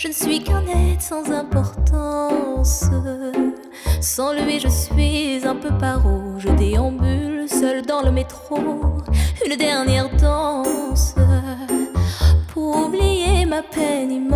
Je ne suis qu'un être sans importance. Sans lui je suis un peu paro. Je déambule seul dans le métro. Une dernière danse pour oublier ma peine immense.